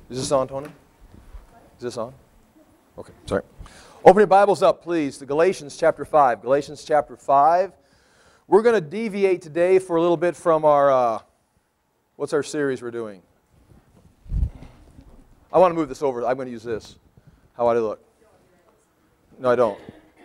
Is this on, Tony? Is this on? Okay, sorry. Open your Bibles up, please, to Galatians chapter 5. Galatians chapter 5. We're going to deviate today for a little bit from our, what's our series we're doing? I want to move this over. I'm going to use this. How do I look? No, I don't.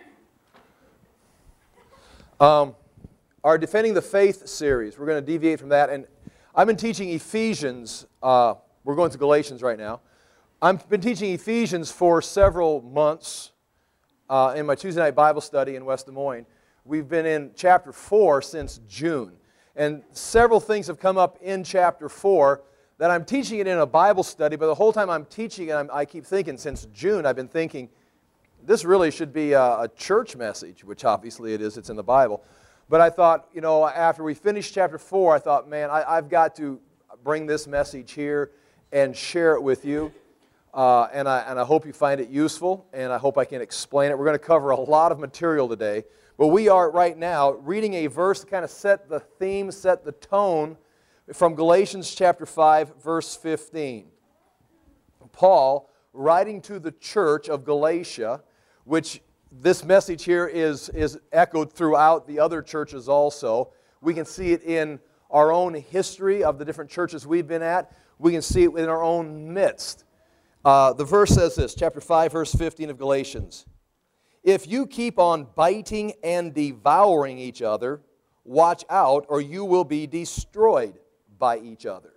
Our Defending the Faith series. We're going to deviate from that. And I've been teaching Ephesians. We're going to Galatians right now. I've been teaching Ephesians for several months in my Tuesday night Bible study in West Des Moines. We've been in chapter 4 since June. And several things have come up in chapter 4 that I'm teaching it in a Bible study, but the whole time I'm teaching it, I keep thinking, since June, I've been thinking, this really should be a church message, which obviously it is, it's in the Bible. But I thought, you know, after we finished chapter 4, I thought, man, I've got to bring this message here and share it with you. And I hope you find it useful, and I hope I can explain it. We're going to cover a lot of material today. But we are right now reading a verse to kind of set the theme, set the tone from Galatians chapter 5, verse 15. Paul, writing to the church of Galatia, which this message here is echoed throughout the other churches also. We can see it in our own history of the different churches we've been at. We can see it in our own midst. The verse says this, chapter 5, verse 15 of Galatians. If you keep on biting and devouring each other, watch out, or you will be destroyed by each other.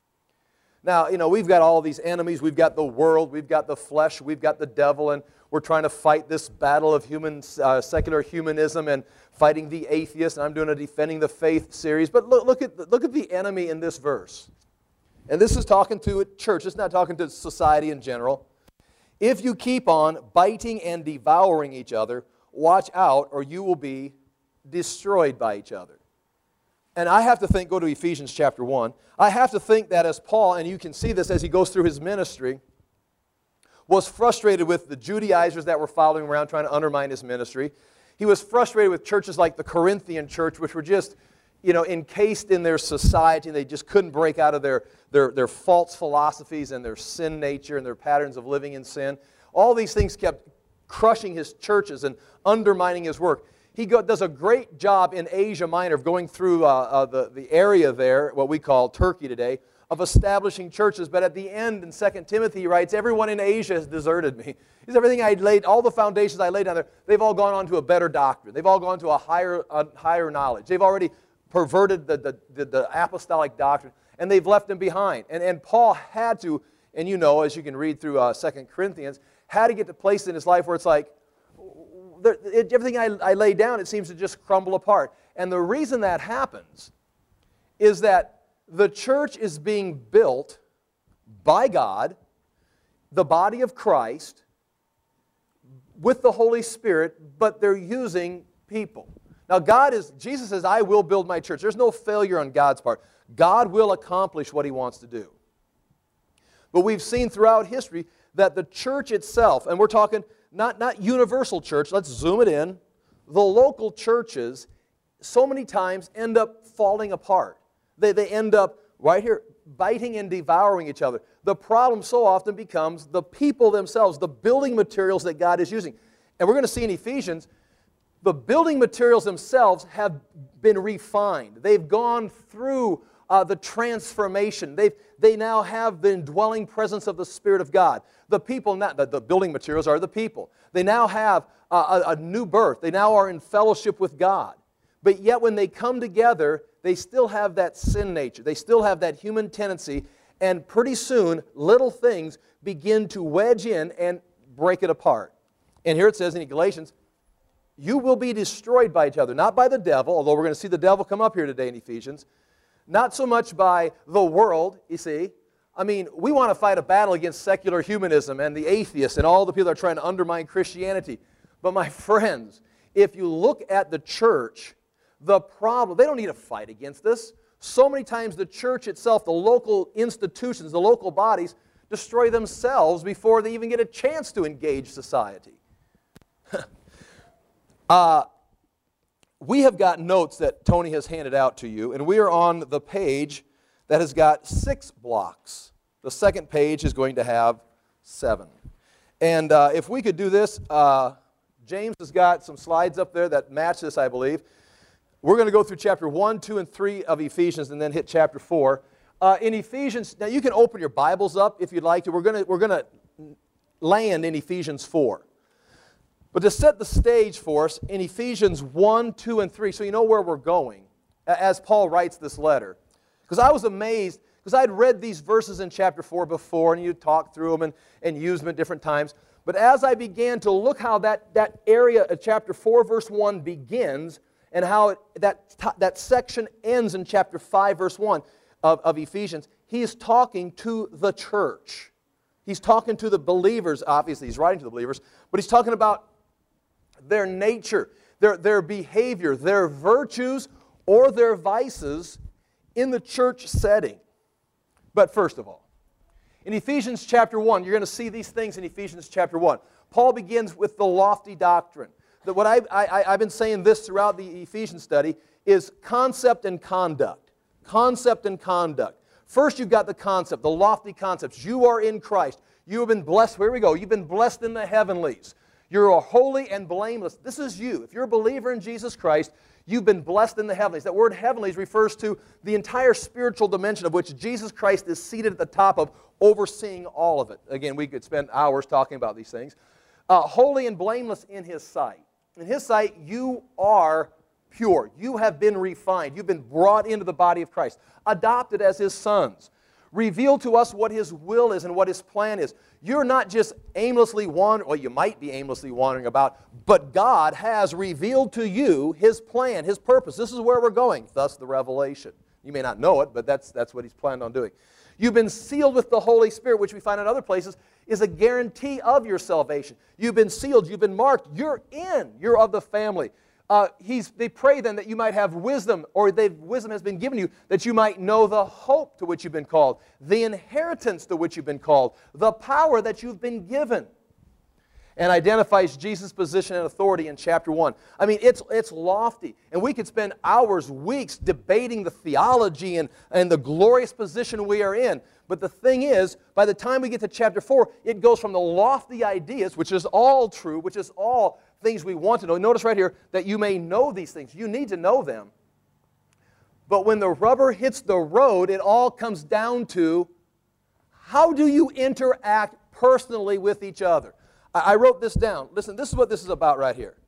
Now, you know, we've got all these enemies. We've got the world, we've got the flesh, we've got the devil, and we're trying to fight this battle of secular humanism and fighting the atheists. And I'm doing a Defending the Faith series. But look at the enemy in this verse. And this is talking to a church. It's not talking to society in general. If you keep on biting and devouring each other, watch out, or you will be destroyed by each other. And I have to think, go to Ephesians chapter 1, I have to think that as Paul, and you can see this as he goes through his ministry, was frustrated with the Judaizers that were following him around trying to undermine his ministry. He was frustrated with churches like the Corinthian church, which were just, you know, encased in their society, and they just couldn't break out of their false philosophies and their sin nature and their patterns of living in sin. All these things kept crushing his churches and undermining his work. He does a great job in Asia Minor of going through the area there, what we call Turkey today, of establishing churches. But at the end in 2 Timothy he writes, everyone in Asia has deserted me. He says, everything I laid, all the foundations I laid down there, they've all gone on to a better doctrine. They've all gone to a higher knowledge. They've already perverted the apostolic doctrine, and they've left them behind. And Paul had to, and you know, as you can read through 2 Corinthians, had to get to a place in his life where it's like, everything I lay down, it seems to just crumble apart. And the reason that happens is that the church is being built by God, the body of Christ, with the Holy Spirit, but they're using people. Now Jesus says, I will build my church. There's no failure on God's part. God will accomplish what He wants to do. But we've seen throughout history that the church itself, and we're talking not universal church, let's zoom it in, the local churches so many times end up falling apart. They end up right here biting and devouring each other. The problem so often becomes the people themselves, the building materials that God is using. And we're going to see in Ephesians, the building materials themselves have been refined. They've gone through the transformation. They now have the indwelling presence of the Spirit of God. The people, the building materials are the people. They now have a new birth. They now are in fellowship with God. But yet when they come together, they still have that sin nature. They still have that human tendency. And pretty soon, little things begin to wedge in and break it apart. And here it says in Galatians, you will be destroyed by each other. Not by the devil, although we're going to see the devil come up here today in Ephesians. Not so much by the world, you see. I mean, we want to fight a battle against secular humanism and the atheists and all the people that are trying to undermine Christianity. But my friends, if you look at the church, the problem, they don't need to fight against this. So many times the church itself, the local institutions, the local bodies, destroy themselves before they even get a chance to engage society. We have got notes that Tony has handed out to you, and we are on the page that has got 6 blocks. The second page is going to have 7. And if we could do this, James has got some slides up there that match this, I believe. We're going to go through chapter 1, 2, and 3 of Ephesians and then hit chapter 4. In Ephesians, now you can open your Bibles up if you'd like to. We're going to land in Ephesians 4. But to set the stage for us, in Ephesians 1, 2, and 3, so you know where we're going, as Paul writes this letter. Because I was amazed, because I'd read these verses in chapter 4 before, and you talked through them and used them at different times. But as I began to look how that area of chapter 4, verse 1 begins, and how that section ends in chapter 5, verse 1 of Ephesians, he is talking to the church. He's talking to the believers, obviously. He's writing to the believers, but he's talking about their nature, their behavior, their virtues, or their vices in the church setting. But first of all, in Ephesians chapter 1, you're going to see these things in Ephesians chapter 1. Paul begins with the lofty doctrine. That what I've been saying this throughout the Ephesians study is concept and conduct. Concept and conduct. First you've got the concept, the lofty concepts. You are in Christ. You have been blessed. Here we go. You've been blessed in the heavenlies. You're holy and blameless. This is you. If you're a believer in Jesus Christ, you've been blessed in the heavenlies. That word heavenlies refers to the entire spiritual dimension of which Jesus Christ is seated at the top of, overseeing all of it. Again, we could spend hours talking about these things. Holy and blameless in His sight. In His sight, you are pure. You have been refined. You've been brought into the body of Christ, adopted as His sons. Reveal to us what His will is and what His plan is. You're not just aimlessly wandering, well, you might be aimlessly wandering about, but God has revealed to you His plan, His purpose. This is where we're going, thus the revelation. You may not know it, but that's what He's planned on doing. You've been sealed with the Holy Spirit, which we find in other places, is a guarantee of your salvation. You've been sealed, you've been marked, you're in, you're of the family. They pray then that you might have wisdom, or wisdom has been given you, that you might know the hope to which you've been called, the inheritance to which you've been called, the power that you've been given. And identifies Jesus' position and authority in chapter 1. I mean, it's lofty. And we could spend hours, weeks debating the theology and the glorious position we are in. But the thing is, by the time we get to chapter 4, it goes from the lofty ideas, which is all true, which is all things we want to know. Notice right here that you may know these things. You need to know them. But when the rubber hits the road, it all comes down to how do you interact personally with each other? I wrote this down. Listen, this is what this is about right here.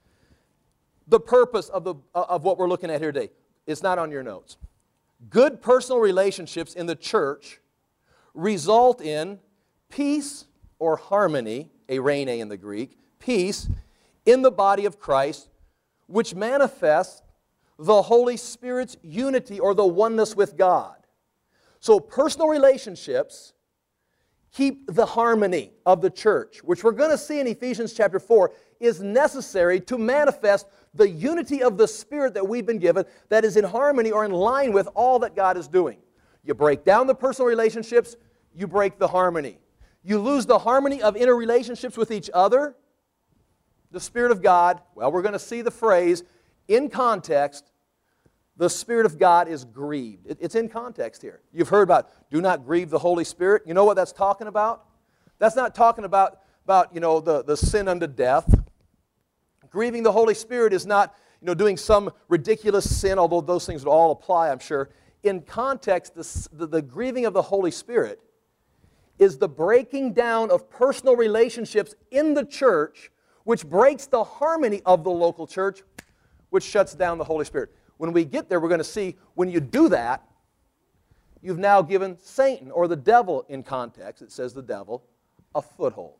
The purpose of what we're looking at here today. It's not on your notes. Good personal relationships in the church result in peace or harmony, eirene in the Greek, peace in the body of Christ, which manifests the Holy Spirit's unity or the oneness with God. So personal relationships keep the harmony of the church, which we're going to see in Ephesians chapter 4, is necessary to manifest the unity of the Spirit that we've been given that is in harmony or in line with all that God is doing. You break down the personal relationships, you break the harmony. You lose the harmony of inner relationships with each other, the Spirit of God, well, we're going to see the phrase in context, the Spirit of God is grieved. It's in context here. You've heard about, do not grieve the Holy Spirit. You know what that's talking about? That's not talking about the sin unto death. Grieving the Holy Spirit is not, doing some ridiculous sin, although those things would all apply, I'm sure. In context, the grieving of the Holy Spirit is the breaking down of personal relationships in the church, which breaks the harmony of the local church, which shuts down the Holy Spirit. When we get there, we're going to see when you do that, you've now given Satan, or the devil in context, it says the devil, a foothold.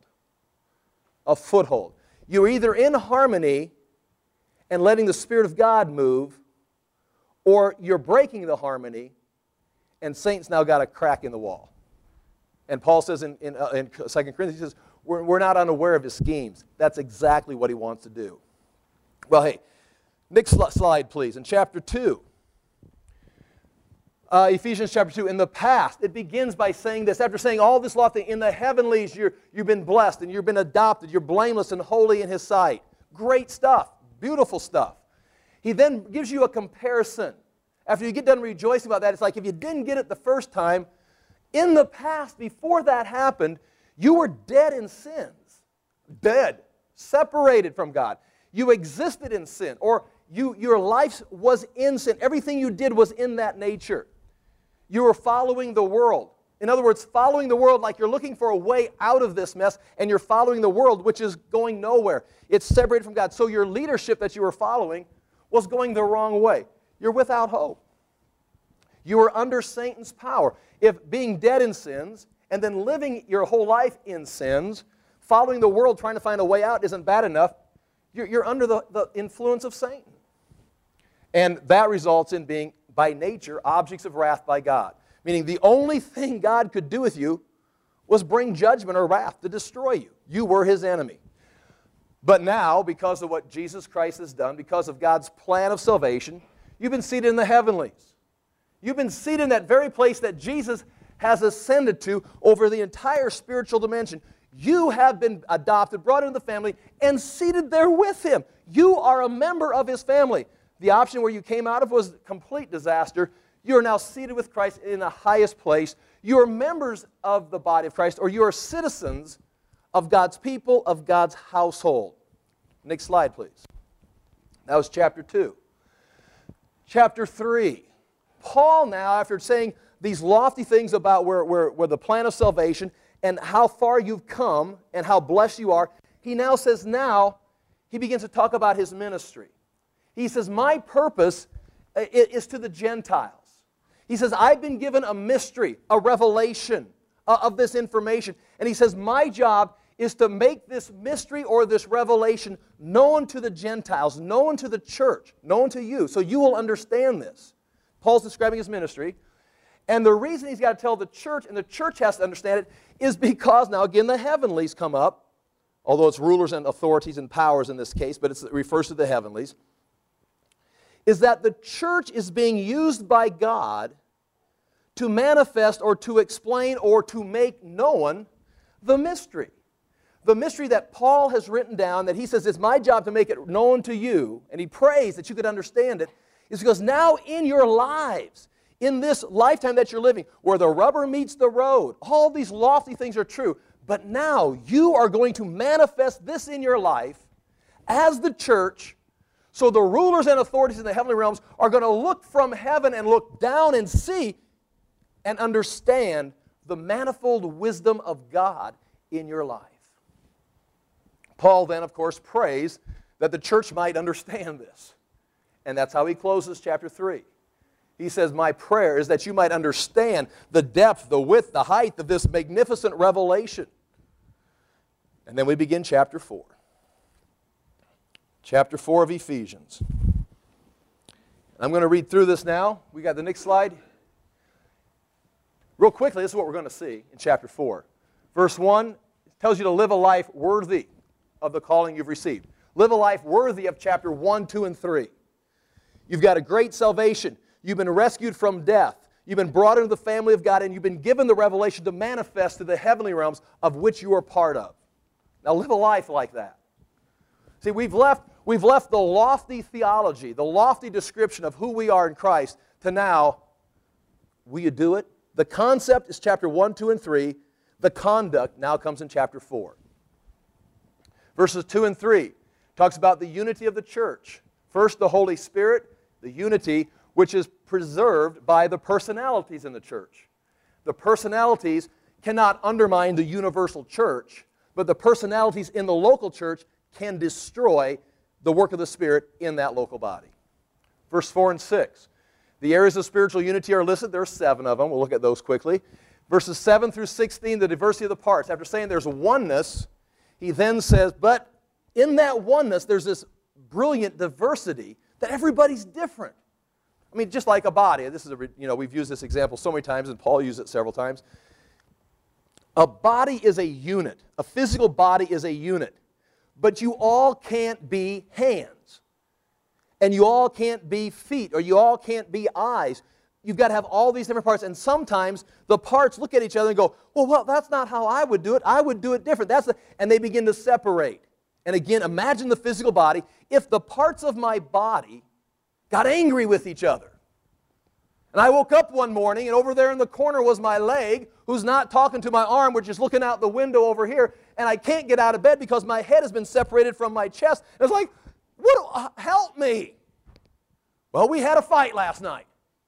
A foothold. You're either in harmony and letting the Spirit of God move, or you're breaking the harmony and Satan's now got a crack in the wall. And Paul says in 2 Corinthians, he says, we're not unaware of his schemes. That's exactly what he wants to do. Well, hey, next slide, please. In chapter 2, Ephesians chapter 2, in the past, it begins by saying this. After saying all this lofty, in the heavenlies you've been blessed and you've been adopted. You're blameless and holy in His sight. Great stuff. Beautiful stuff. He then gives you a comparison. After you get done rejoicing about that, it's like if you didn't get it the first time, In the past, before that happened, you were dead in sins. Dead. Separated from God. You existed in sin. Or your life was in sin. Everything you did was in that nature. You were following the world. In other words, following the world like you're looking for a way out of this mess, and you're following the world, which is going nowhere. It's separated from God. So your leadership that you were following was going the wrong way. You're without hope. You were under Satan's power. If being dead in sins and then living your whole life in sins, following the world, trying to find a way out isn't bad enough, you're under the influence of Satan. And that results in being, by nature, objects of wrath by God. Meaning the only thing God could do with you was bring judgment or wrath to destroy you. You were His enemy. But now, because of what Jesus Christ has done, because of God's plan of salvation, you've been seated in the heavenlies. You've been seated in that very place that Jesus has ascended to over the entire spiritual dimension. You have been adopted, brought into the family, and seated there with Him. You are a member of His family. The option where you came out of was complete disaster. You are now seated with Christ in the highest place. You are members of the body of Christ, or you are citizens of God's people, of God's household. Next slide, please. That was chapter 2. Chapter 3. Paul now, after saying these lofty things about where the plan of salvation and how far you've come and how blessed you are, he now says, now he begins to talk about his ministry. He says, my purpose is to the Gentiles. He says, I've been given a mystery, a revelation of this information. And he says, my job is to make this mystery or this revelation known to the Gentiles, known to the church, known to you, so you will understand this. Paul's describing his ministry. And the reason he's got to tell the church, and the church has to understand it, is because, now again, the heavenlies come up, although it's rulers and authorities and powers in this case, but it refers to the heavenlies, is that the church is being used by God to manifest or to explain or to make known the mystery. The mystery that Paul has written down, that he says it's my job to make it known to you, and he prays that you could understand it, is because now in your lives, in this lifetime that you're living, where the rubber meets the road, all these lofty things are true, but now you are going to manifest this in your life as the church. So the rulers and authorities in the heavenly realms are going to look from heaven and look down and see and understand the manifold wisdom of God in your life. Paul then, of course, prays that the church might understand this. And that's how he closes chapter 3. He says, my prayer is that you might understand the depth, the width, the height of this magnificent revelation. And then we begin chapter 4. Chapter 4 of Ephesians. I'm going to read through this now. We got the next slide. Real quickly, this is what we're going to see in chapter 4. Verse 1 tells you to live a life worthy of the calling you've received. Live a life worthy of chapter 1, 2, and 3. You've got a great salvation. You've been rescued from death. You've been brought into the family of God, and you've been given the revelation to manifest to the heavenly realms of which you are part of. Now live a life like that. See, we've left the lofty theology, the lofty description of who we are in Christ, to now, will you do it? The concept is chapter 1, 2, and 3. The conduct now comes in chapter 4. Verses 2 and 3 talks about the unity of the church. First, the Holy Spirit, the unity which is preserved by the personalities in the church. The personalities cannot undermine the universal church, but the personalities in the local church can destroy the work of the Spirit in that local body. Verse 4 and 6. The areas of spiritual unity are listed. There are 7 of them. We'll look at those quickly. Verses 7 through 16, the diversity of the parts. After saying there's oneness, he then says, but in that oneness, there's this brilliant diversity that everybody's different. I mean, just like a body. This is we've used this example so many times, and Paul used it several times. A body is a unit. A physical body is a unit. But you all can't be hands. And you all can't be feet, or you all can't be eyes. You've got to have all these different parts. And sometimes the parts look at each other and go, well, that's not how I would do it. I would do it different. And they begin to separate. And again, imagine the physical body. If the parts of my body got angry with each other, And I woke up one morning, and over there in the corner was my leg, who's not talking to my arm, which is looking out the window over here, and I can't get out of bed because my head has been separated from my chest. And it's like, help me. Well, we had a fight last night.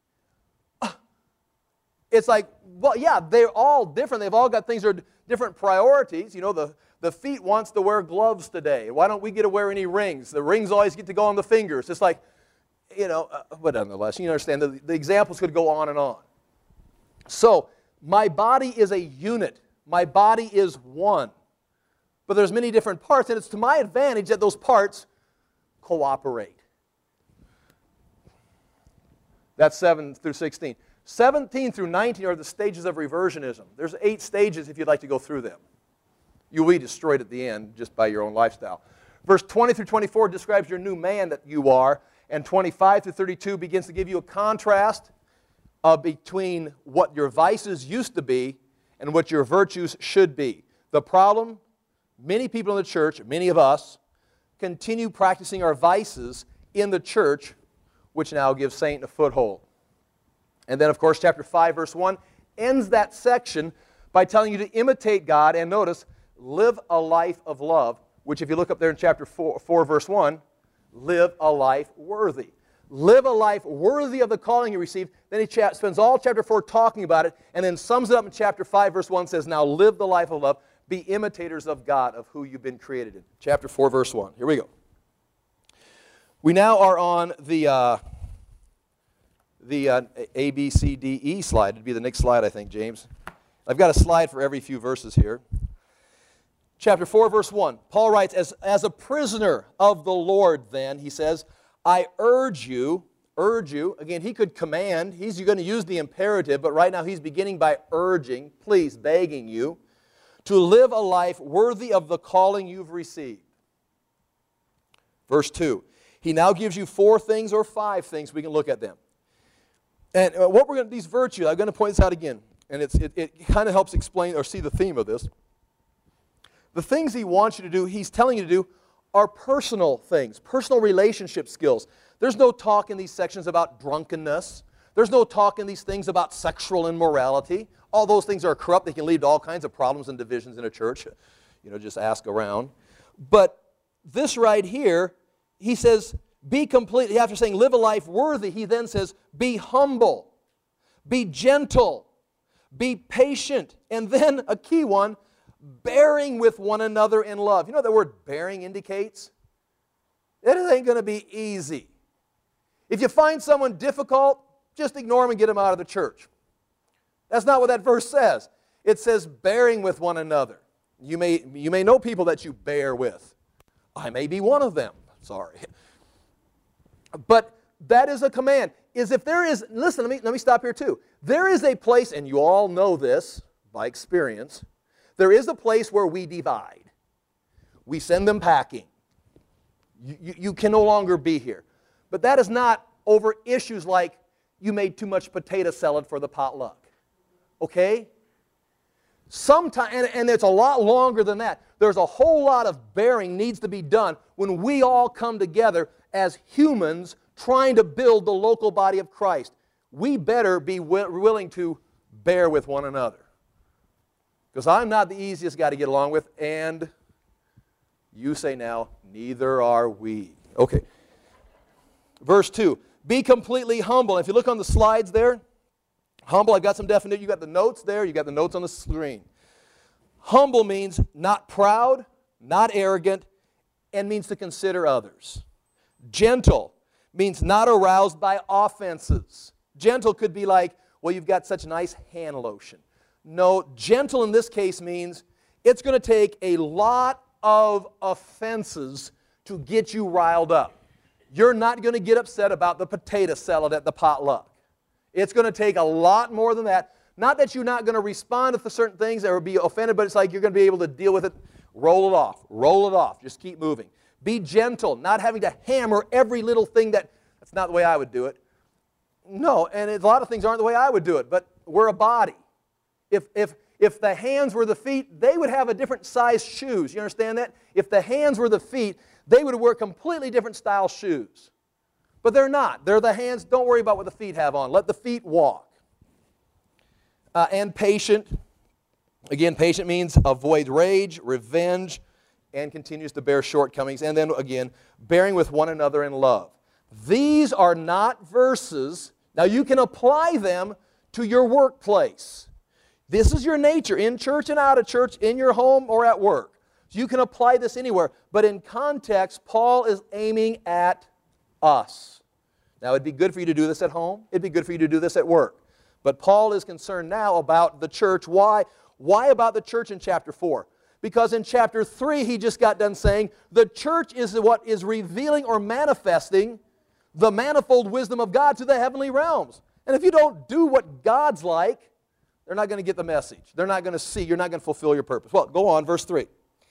It's like, well, yeah, they're all different. They've all got things that are different priorities. You know, the feet wants to wear gloves today. Why don't we get to wear any rings? The rings always get to go on the fingers. It's like, you know, but nonetheless, you understand, the examples could go on and on. So, my body is a unit. My body is one. But there's many different parts, and it's to my advantage that those parts cooperate. That's 7 through 16. 17 through 19 are the stages of reversionism. There's 8 stages if you'd like to go through them. You'll be destroyed at the end just by your own lifestyle. Verse 20 through 24 describes your new man that you are, and 25 through 32 begins to give you a contrast between what your vices used to be and what your virtues should be. The problem, many people in the church, many of us, continue practicing our vices in the church, which now gives Satan a foothold. And then, of course, chapter 5, verse 1 ends that section by telling you to imitate God, and notice, live a life of love, which if you look up there in chapter 4 verse 1, live a life worthy. Live a life worthy of the calling you received. Then he spends all chapter 4 talking about it, and then sums it up in chapter 5, verse 1, says, now live the life of love. Be imitators of God, of who you've been created in. Chapter 4, verse 1. Here we go. We now are on the A, B, C, D, E slide. It'd be the next slide, I think, James. I've got a slide for every few verses here. Chapter 4, verse 1. Paul writes, as a prisoner of the Lord, then, he says, I urge you. Again, he could command. He's going to use the imperative, but right now he's beginning by urging, please, begging you, to live a life worthy of the calling you've received. Verse 2. He now gives you 4 things or 5 things. We can look at them. And what we're going to, these virtues, I'm going to point this out again, and it kind of helps explain or see the theme of this. The things he wants you to do, he's telling you to do, are personal things, personal relationship skills. There's no talk in these sections about drunkenness. There's no talk in these things about sexual immorality. All those things are corrupt. They can lead to all kinds of problems and divisions in a church. You know, just ask around. But this right here, he says, be complete. After saying live a life worthy, he then says, be humble, be gentle, be patient, and then a key one, bearing with one another in love. You know what the word bearing indicates? It ain't going to be easy. If you find someone difficult, just ignore them and get them out of the church. That's not what that verse says. It says bearing with one another. You may know people that you bear with. I may be one of them. Sorry. But that is a command. If there is, listen, let me stop here too. There is a place, and you all know this by experience, there is a place where we divide. We send them packing. You can no longer be here. But that is not over issues like you made too much potato salad for the potluck. Okay? Sometimes, and it's a lot longer than that. There's a whole lot of bearing needs to be done when we all come together as humans trying to build the local body of Christ. We better be willing to bear with one another. Because I'm not the easiest guy to get along with, and you say now, neither are we. Okay. Verse 2, be completely humble. If you look on the slides there, humble, I've got some definition. You got the notes there, you got the notes on the screen. Humble means not proud, not arrogant, and means to consider others. Gentle means not aroused by offenses. Gentle could be like, well, you've got such nice hand lotion. No, gentle in this case means it's going to take a lot of offenses to get you riled up. You're not going to get upset about the potato salad at the potluck. It's going to take a lot more than that. Not that you're not going to respond to certain things or be offended, but it's like you're going to be able to deal with it. Roll it off. Roll it off. Just keep moving. Be gentle, not having to hammer every little thing that's not the way I would do it. No, and a lot of things aren't the way I would do it, but we're a body. If the hands were the feet, they would have a different size shoes. You understand that? If the hands were the feet, they would wear completely different style shoes. But they're not. They're the hands. Don't worry about what the feet have on. Let the feet walk. And patient. Again, patient means avoid rage, revenge, and continues to bear shortcomings. And then again, bearing with one another in love. These are not verses. Now you can apply them to your workplace. This is your nature, in church and out of church, in your home or at work. So you can apply this anywhere. But in context, Paul is aiming at us. Now it'd be good for you to do this at home. It'd be good for you to do this at work. But Paul is concerned now about the church. Why? Why about the church in chapter 4? Because in chapter 3, he just got done saying, the church is what is revealing or manifesting the manifold wisdom of God to the heavenly realms. And if you don't do what God's like, they're not going to get the message. They're not going to see. You're not going to fulfill your purpose. Well, go on, verse 3.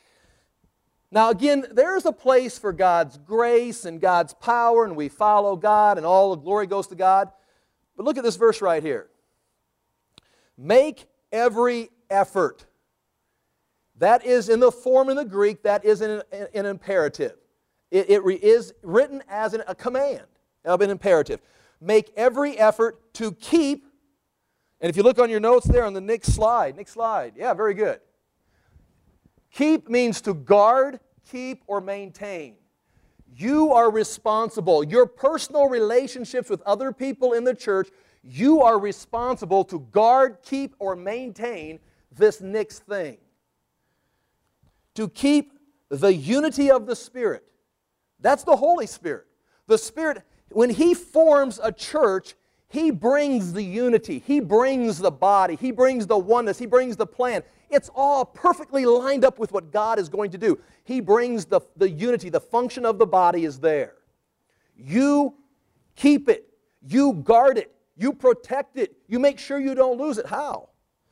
Now again, there's a place for God's grace and God's power, and we follow God, and all the glory goes to God. But look at this verse right here. Make every effort. That is in the form in the Greek, that is an imperative. It is written as a command of an imperative. Make every effort to keep, and if you look on your notes there on the next slide, yeah, very good. Keep means to guard, keep, or maintain. You are responsible. Your personal relationships with other people in the church, you are responsible to guard, keep, or maintain this next thing. To keep the unity of the Spirit. That's the Holy Spirit. The Spirit, when He forms a church, He brings the unity. He brings the body. He brings the oneness. He brings the plan. It's all perfectly lined up with what God is going to do. He brings the unity. The function of the body is there. You keep it. You guard it. You protect it. You make sure you don't lose it. How?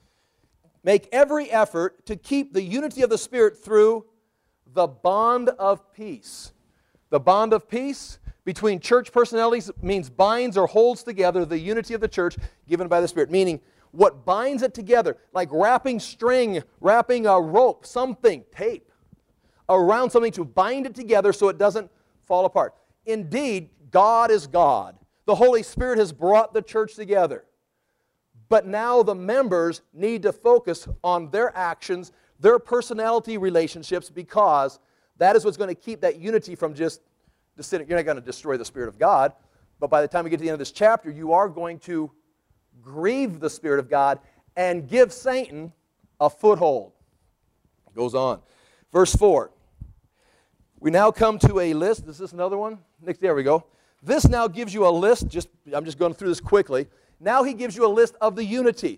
Make every effort to keep the unity of the Spirit through the bond of peace. The bond of peace between church personalities means binds or holds together the unity of the church given by the Spirit. Meaning, what binds it together, like wrapping string, wrapping a rope, something, tape, around something to bind it together so it doesn't fall apart. Indeed, God is God. The Holy Spirit has brought the church together. But now the members need to focus on their actions, their personality relationships, because that is what's going to keep that unity from just descending. You're not going to destroy the Spirit of God, but by the time we get to the end of this chapter, you are going to grieve the Spirit of God and give Satan a foothold. It goes on. Verse 4. We now come to a list. Is this another one? Next, there we go. This now gives you a list. I'm just going through this quickly. Now he gives you a list of the unity.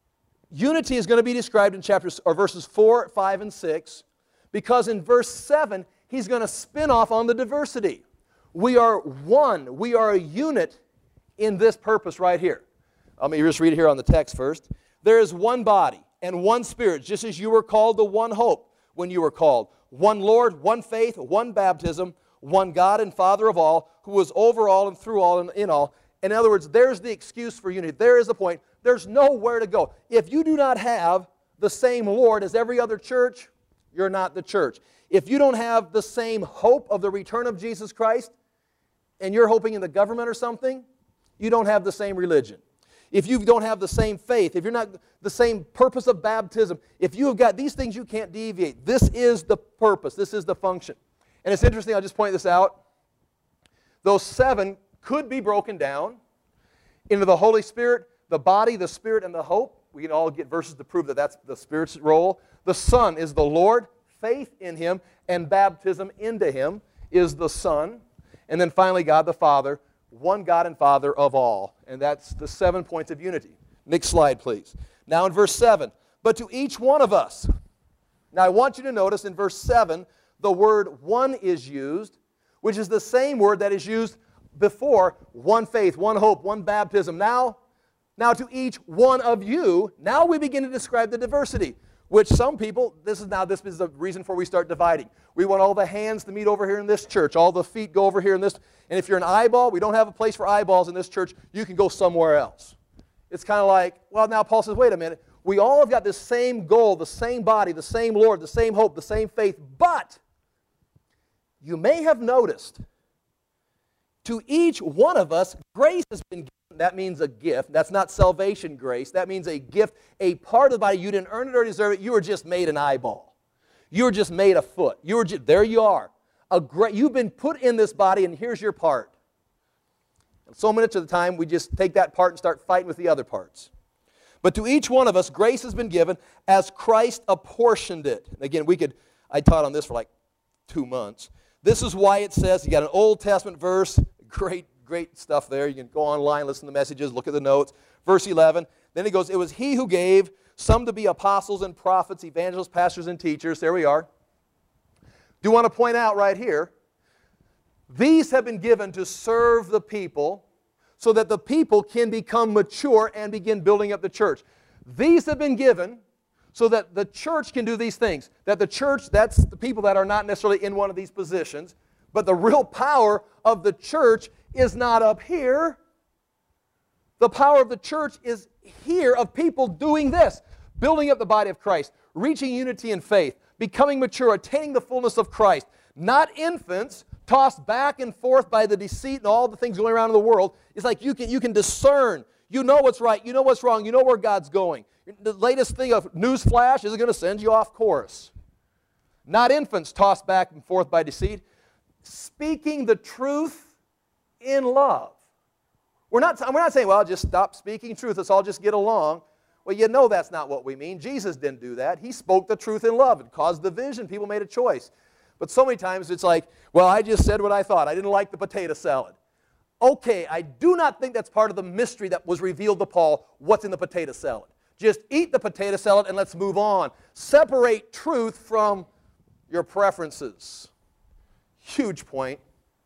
Unity is going to be described in verses 4, 5, and 6, because in verse 7, he's going to spin off on the diversity. We are one. We are a unit in this purpose right here. Let me just read it here on the text first. There is one body and one Spirit, just as you were called to one hope when you were called. One Lord, one faith, one baptism, one God and Father of all, who is over all and through all and in all. In other words, there's the excuse for unity. There is the point. There's nowhere to go. If you do not have the same Lord as every other church, you're not the church. If you don't have the same hope of the return of Jesus Christ, and you're hoping in the government or something, you don't have the same religion. If you don't have the same faith, if you're not the same purpose of baptism, if you have got these things, you can't deviate. This is the purpose. This is the function. And it's interesting, I'll just point this out. Those 7 could be broken down into the Holy Spirit, the body, the Spirit, and the hope. We can all get verses to prove that that's the Spirit's role. The Son is the Lord, faith in Him, and baptism into Him is the Son. And then finally, God the Father, one God and Father of all. And that's the 7 points of unity. Next slide, please. Now in verse 7, but to each one of us. Now I want you to notice in verse 7, the word one is used, which is the same word that is used before, one faith, one hope, one baptism. Now to each one of you, now we begin to describe the diversity, which some people, this is the reason for we start dividing. We want all the hands to meet over here in this church, all the feet go over here in this, and if you're an eyeball, we don't have a place for eyeballs in this church, you can go somewhere else. It's kind of like, well, now Paul says, wait a minute, we all have got this same goal, the same body, the same Lord, the same hope, the same faith, but you may have noticed To each one of us, grace has been given. That means a gift. That's not salvation grace. That means a gift, a part of the body. You didn't earn it or deserve it. You were just made an eyeball. You were just made a foot. There you are. You've been put in this body, and here's your part. And so much of the time, we just take that part and start fighting with the other parts. But to each one of us, grace has been given as Christ apportioned it. And again, I taught on this for like 2 months. This is why it says, you got an Old Testament verse, great stuff there. You can go online, listen to the messages, look at the notes. Verse 11, then he goes, it was he who gave some to be apostles and prophets, evangelists, pastors, and teachers. There we are. Do want to point out right here, these have been given to serve the people so that the people can become mature and begin building up the church. These have been given so that the church can do these things. That the church, that's the people that are not necessarily in one of these positions, but the real power of the church is not up here. The power of the church is here, of people doing this, building up the body of Christ, reaching unity in faith, becoming mature, attaining the fullness of Christ. Not infants tossed back and forth by the deceit and all the things going around in the world. It's like you can discern. You know what's right. You know what's wrong. You know where God's going. The latest thing of news flash isn't going to send you off course. Not infants tossed back and forth by deceit. Speaking the truth in love. We're not saying, well, just stop speaking truth. Let's all just get along. Well, you know that's not what we mean. Jesus didn't do that. He spoke the truth in love. It caused division. People made a choice. But so many times it's like, well, I just said what I thought. I didn't like the potato salad. Okay, I do not think that's part of the mystery that was revealed to Paul, what's in the potato salad. Just eat the potato salad and let's move on. Separate truth from your preferences. Huge point.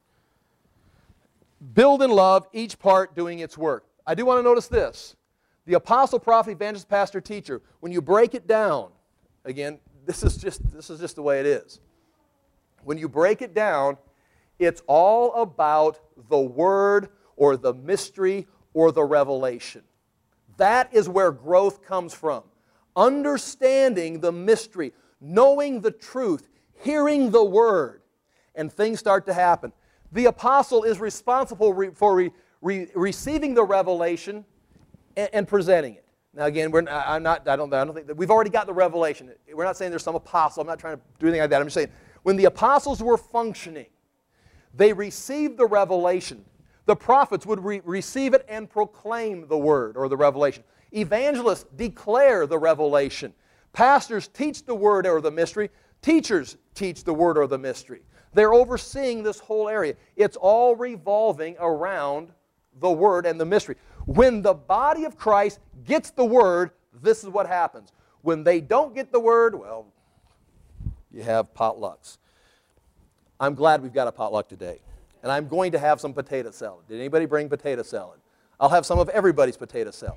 Build in love, each part doing its work. I do want to notice this. The apostle, prophet, evangelist, pastor, teacher, when you break it down, again, this is just the way it is. When you break it down, it's all about the word or the mystery or the revelation. That is where growth comes from. Understanding the mystery, knowing the truth, hearing the word, and things start to happen. The apostle is responsible for receiving the revelation and presenting it. Now again, I don't think that we've already got the revelation. We're not saying there's some apostle. I'm not trying to do anything like that. I'm just saying when the apostles were functioning, they received the revelation. The prophets would receive it and proclaim the word or the revelation. Evangelists declare the revelation. Pastors teach the word or the mystery. Teachers teach the word or the mystery. They're overseeing this whole area. It's all revolving around the word and the mystery. When the body of Christ gets the word, this is what happens. When they don't get the word, well, you have potlucks. I'm glad we've got a potluck today. And I'm going to have some potato salad. Did anybody bring potato salad? I'll have some of everybody's potato salad.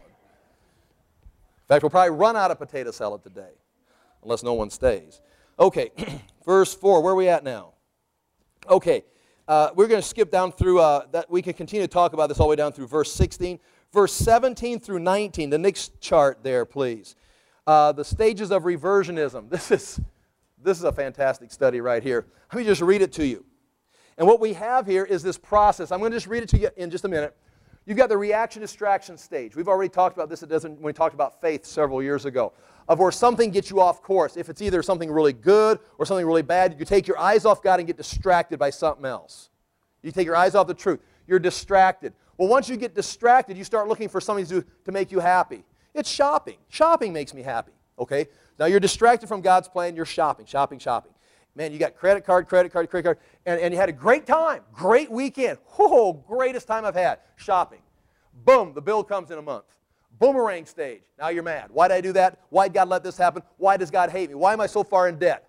In fact, we'll probably run out of potato salad today, unless no one stays. Okay, verse 4, where are we at now? Okay, we're going to skip down through that. We can continue to talk about this all the way down through verse 16. Verse 17 through 19, the next chart there, please. The stages of reversionism. This is a fantastic study right here. Let me just read it to you. And what we have here is this process. I'm going to just read it to you in just a minute. You've got the reaction-distraction stage. We've already talked about this. When we talked about faith several years ago, of where something gets you off course. If it's either something really good or something really bad, you take your eyes off God and get distracted by something else. You take your eyes off the truth. You're distracted. Well, once you get distracted, you start looking for something to make you happy. It's shopping. Shopping makes me happy. Okay? Now you're distracted from God's plan. You're shopping. Man, you got credit card, and you had a great time, great weekend. Whoa, greatest time I've had. Shopping. Boom, the bill comes in a month. Boomerang stage. Now you're mad. Why did I do that? Why did God let this happen? Why does God hate me? Why am I so far in debt?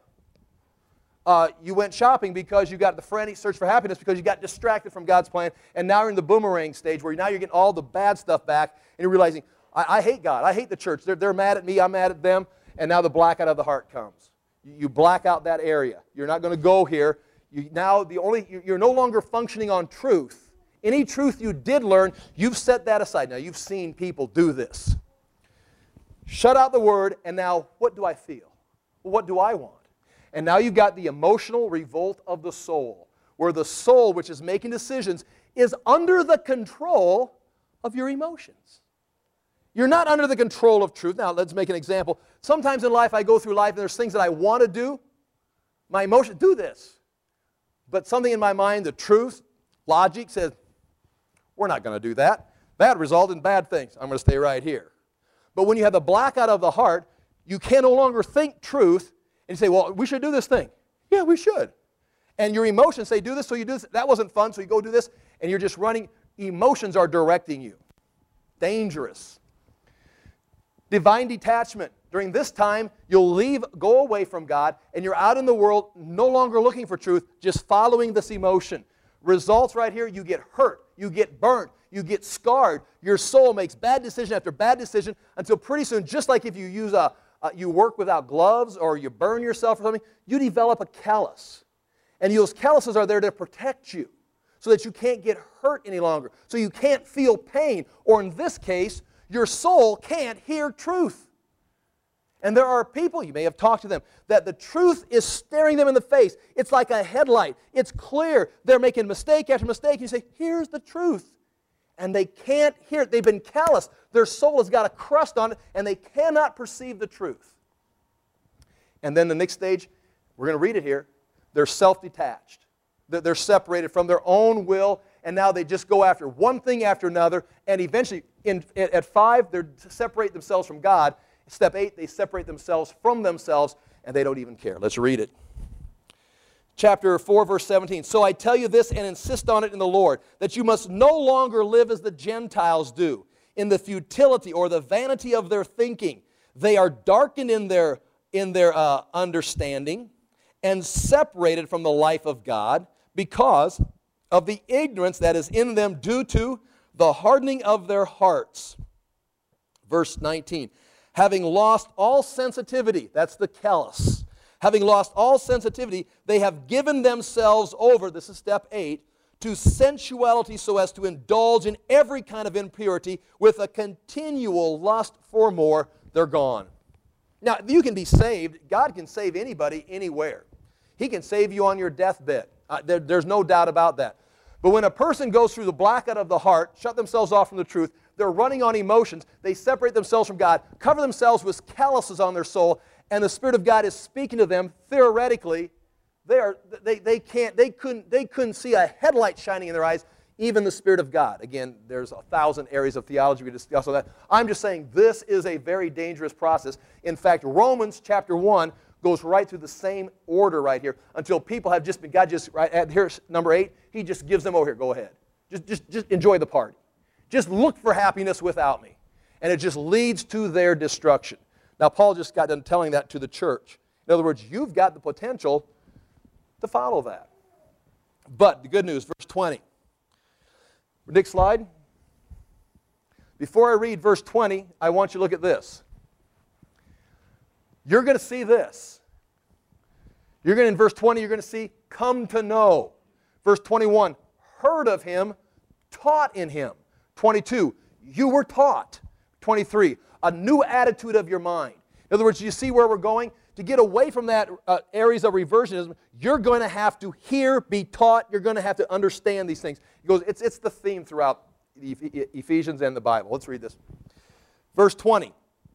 You went shopping because you got the frantic search for happiness because you got distracted from God's plan, and now you're in the boomerang stage where now you're getting all the bad stuff back, and you're realizing, I hate God. I hate the church. They're mad at me. I'm mad at them. And now the blackout of the heart comes. You black out that area. You're not going to go here. You're no longer functioning on truth. Any truth you did learn, you've set that aside. Now, you've seen people do this. Shut out the word, and now, what do I feel? Well, what do I want? And now you've got the emotional revolt of the soul, where the soul, which is making decisions, is under the control of your emotions. You're not under the control of truth. Now, let's make an example. Sometimes in life, I go through life and there's things that I want to do. My emotions do this. But something in my mind, the truth, logic says, we're not going to do that. That would result in bad things. I'm going to stay right here. But when you have the blackout of the heart, you can no longer think truth, and you say, well, we should do this thing. Yeah, we should. And your emotions say, do this, so you do this. That wasn't fun, so you go do this, and you're just running. Emotions are directing you. Dangerous. Divine detachment. During this time, you'll go away from God, and you're out in the world, no longer looking for truth, just following this emotion. Results right here, you get hurt, you get burnt, you get scarred. Your soul makes bad decision after bad decision until pretty soon, just like if you use you work without gloves or you burn yourself or something, you develop a callus. And those calluses are there to protect you so that you can't get hurt any longer, so you can't feel pain, or in this case, your soul can't hear truth. And there are people, you may have talked to them, that the truth is staring them in the face. It's like a headlight. It's clear. They're making mistake after mistake. And you say, here's the truth. And they can't hear it. They've been calloused. Their soul has got a crust on it, and they cannot perceive the truth. And then the next stage, we're going to read it here, they're self-detached. They're separated from their own will, and now they just go after one thing after another, and eventually, at 5, they separate themselves from God. Step 8, they separate themselves from themselves, and they don't even care. Let's read it. Chapter 4, verse 17. So I tell you this and insist on it in the Lord, that you must no longer live as the Gentiles do, in the futility or the vanity of their thinking. They are darkened in their understanding and separated from the life of God because of the ignorance that is in them due to the hardening of their hearts. Verse 19. Having lost all sensitivity, that's the callus. Having lost all sensitivity, they have given themselves over, this is step 8, to sensuality so as to indulge in every kind of impurity with a continual lust for more. They're gone. Now, you can be saved. God can save anybody, anywhere. He can save you on your deathbed. There's no doubt about that. But when a person goes through the blackout of the heart, shut themselves off from the truth, they're running on emotions, they separate themselves from God, cover themselves with calluses on their soul, and the Spirit of God is speaking to them theoretically. They couldn't see a headlight shining in their eyes, even the Spirit of God. Again, there's 1,000 areas of theology we discuss on that. I'm just saying this is a very dangerous process. In fact, Romans chapter 1 goes right through the same order right here until people have just been, God just, right here's number 8, He just gives them, oh, here, go ahead. Just enjoy the party. Just look for happiness without me. And it just leads to their destruction. Now, Paul just got done telling that to the church. In other words, you've got the potential to follow that. But the good news, verse 20. Next slide. Before I read verse 20, I want you to look at this. You're going to see this. In verse 20, you're going to see, come to know. Verse 21, heard of Him, taught in Him. 22, you were taught. 23, a new attitude of your mind. In other words, you see where we're going? To get away from that areas of reversionism, you're going to have to hear, be taught, you're going to have to understand these things. He goes, it's the theme throughout Ephesians and the Bible. Let's read this. Verse 20,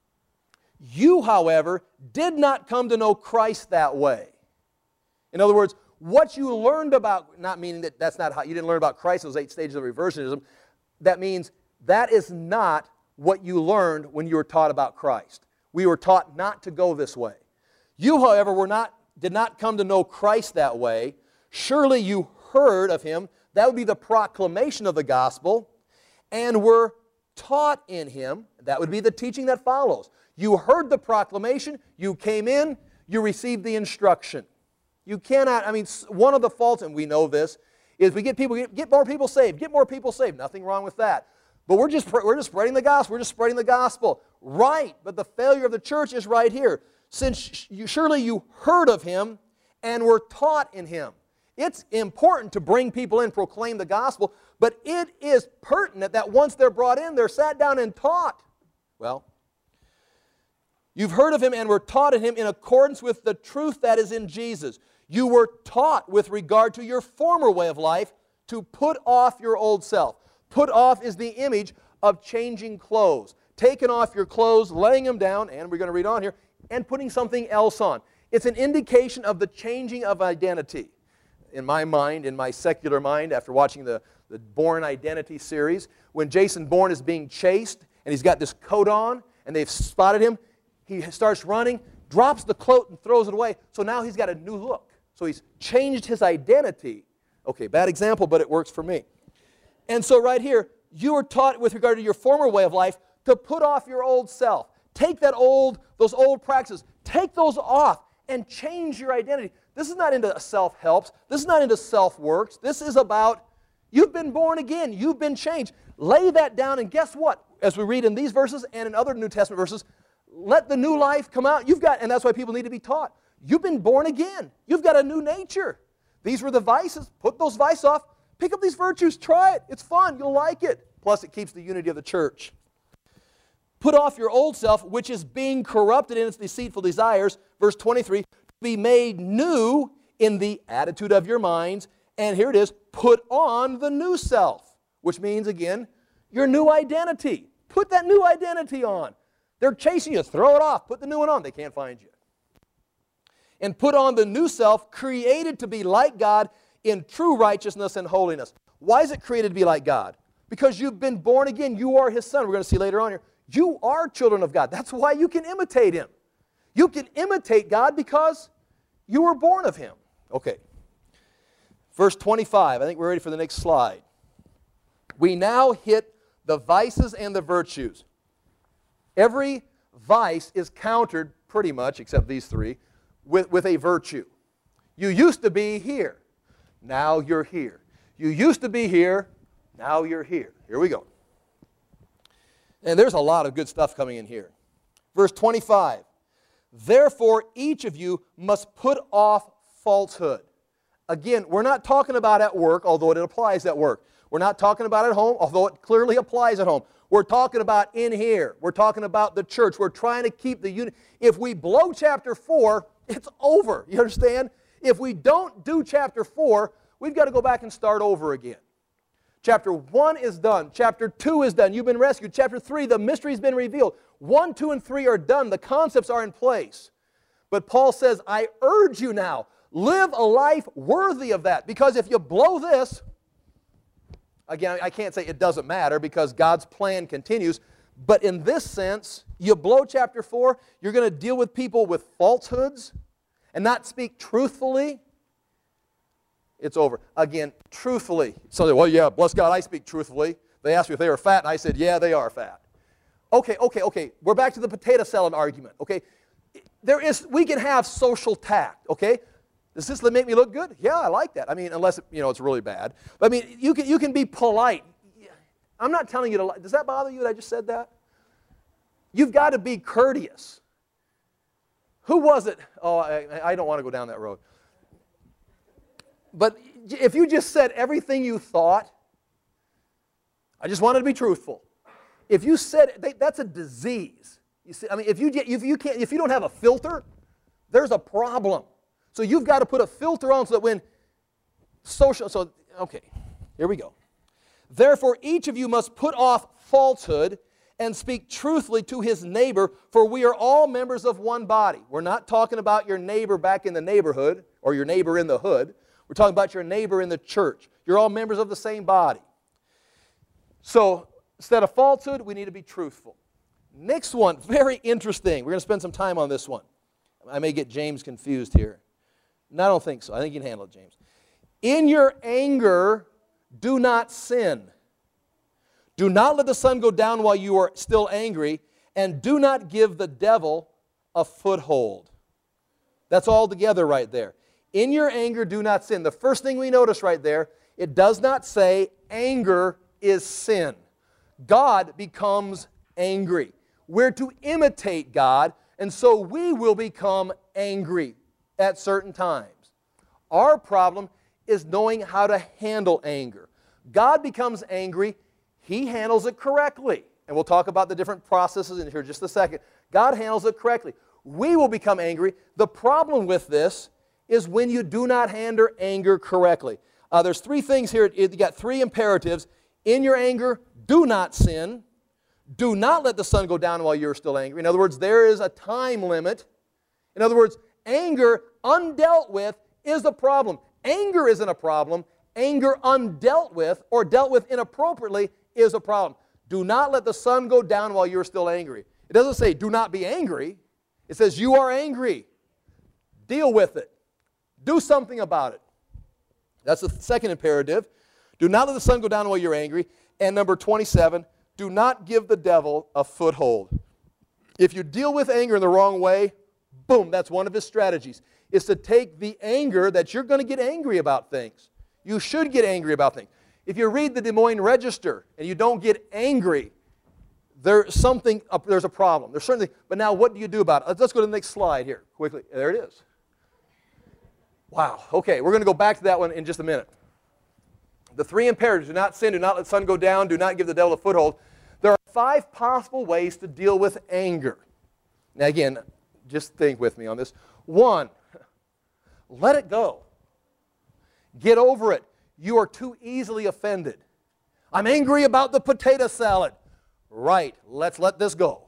you, however, did not come to know Christ that way. In other words, what you learned about, not meaning that that's not how, you didn't learn about Christ, those 8 stages of reversionism, that means that is not what you learned when you were taught about Christ. We were taught not to go this way. You, however, did not come to know Christ that way. Surely you heard of Him. That would be the proclamation of the gospel. And were taught in Him. That would be the teaching that follows. You heard the proclamation. You came in. You received the instruction. You cannot, one of the faults, and we know this, is we get more people saved. Get more people saved. Nothing wrong with that. But we're just spreading the gospel. We're just spreading the gospel. Right, but the failure of the church is right here. Since surely you heard of Him and were taught in Him. It's important to bring people in, proclaim the gospel, but it is pertinent that once they're brought in, they're sat down and taught. Well, you've heard of Him and were taught in Him in accordance with the truth that is in Jesus. You were taught with regard to your former way of life to put off your old self. Put off is the image of changing clothes. Taking off your clothes, laying them down, and we're going to read on here, and putting something else on. It's an indication of the changing of identity. In my mind, in my secular mind, after watching the Bourne Identity series, when Jason Bourne is being chased, and he's got this coat on, and they've spotted him, he starts running, drops the coat and throws it away, so now he's got a new look. So he's changed his identity. Okay, bad example, but it works for me. And so right here, you were taught with regard to your former way of life to put off your old self. Take those old practices, take those off and change your identity. This is not into self-helps. This is not into self-works. This is about you've been born again. You've been changed. Lay that down, and guess what? As we read in these verses and in other New Testament verses, let the new life come out. And that's why people need to be taught. You've been born again. You've got a new nature. These were the vices. Put those vices off. Pick up these virtues. Try it. It's fun. You'll like it. Plus, it keeps the unity of the church. Put off your old self, which is being corrupted in its deceitful desires. Verse 23, be made new in the attitude of your minds. And here it is, put on the new self, which means, again, your new identity. Put that new identity on. They're chasing you. Throw it off. Put the new one on. They can't find you. And put on the new self, created to be like God in true righteousness and holiness. Why is it created to be like God? Because you've been born again. You are His son. We're going to see later on here. You are children of God. That's why you can imitate Him. You can imitate God because you were born of Him. Okay. Verse 25. I think we're ready for the next slide. We now hit the vices and the virtues. Every vice is countered pretty much, except these three, with a virtue. You used to be here. Now you're here. You used to be here. Now you're here. Here we go. And there's a lot of good stuff coming in here. Verse 25. Therefore, each of you must put off falsehood. Again, we're not talking about at work, although it applies at work. We're not talking about at home, although it clearly applies at home. We're talking about in here. We're talking about the church. We're trying to keep the unity. If we blow chapter 4, it's over. You understand? If we don't do chapter 4, we've got to go back and start over again. Chapter 1 is done. Chapter 2 is done. You've been rescued. Chapter 3, the mystery's been revealed. 1, 2, and 3 are done. The concepts are in place. But Paul says, I urge you now, live a life worthy of that. Because if you blow this, again, I can't say it doesn't matter because God's plan continues. But in this sense, you blow chapter 4, you're going to deal with people with falsehoods and not speak truthfully. It's over. Again, truthfully. So, well, yeah, bless God, I speak truthfully. They asked me if they were fat, and I said, yeah, they are fat. Okay. We're back to the potato salad argument, okay? We can have social tact, okay? Does this make me look good? Yeah, I like that. I mean, unless, it's really bad. But, I mean, you can be polite. I'm not telling you to lie. Does that bother you that I just said that? You've got to be courteous. Who was it? Oh, I don't want to go down that road. But if you just said everything you thought, I just wanted to be truthful. If you said, that's a disease. You see, I mean, if you don't have a filter, there's a problem. So you've got to put a filter on so that when okay, here we go. Therefore, each of you must put off falsehood and speak truthfully to his neighbor, for we are all members of one body. We're not talking about your neighbor back in the neighborhood or your neighbor in the hood. We're talking about your neighbor in the church. You're all members of the same body. So, instead of falsehood, we need to be truthful. Next one, very interesting. We're going to spend some time on this one. I may get James confused here. No, I don't think so. I think you can handle it, James. In your anger, do not sin. Do not let the sun go down while you are still angry, and do not give the devil a foothold. That's all together right there. In your anger, do not sin. The first thing we notice right there, it does not say anger is sin. God becomes angry. We're to imitate God, and so we will become angry at certain times. Our problem is knowing how to handle anger. God becomes angry. He handles it correctly. And we'll talk about the different processes in here in just a second. God handles it correctly. We will become angry. The problem with this is when you do not handle anger correctly. There's three things here. You got three imperatives. In your anger, do not sin. Do not let the sun go down while you're still angry. In other words, there is a time limit. In other words, anger undealt with is a problem. Anger isn't a problem. Anger undealt with or dealt with inappropriately is a problem. Do not let the sun go down while you're still angry. It doesn't say do not be angry. It says you are angry. Deal with it. Do something about it. That's the second imperative. Do not let the sun go down while you're angry. And number 27, do not give the devil a foothold. If you deal with anger in the wrong way, boom, that's one of his strategies, is to take the anger that you're going to get angry about things. You should get angry about things. If you read the Des Moines Register and you don't get angry, there's a problem. There's certainly, but now what do you do about it? Let's go to the next slide here, quickly. There it is. Wow, okay, we're going to go back to that one in just a minute. The three imperatives: do not sin, do not let the sun go down, do not give the devil a foothold. There are 5 possible ways to deal with anger. Now again, just think with me on this. 1, let it go. Get over it. You are too easily offended. I'm angry about the potato salad. Right, let's let this go.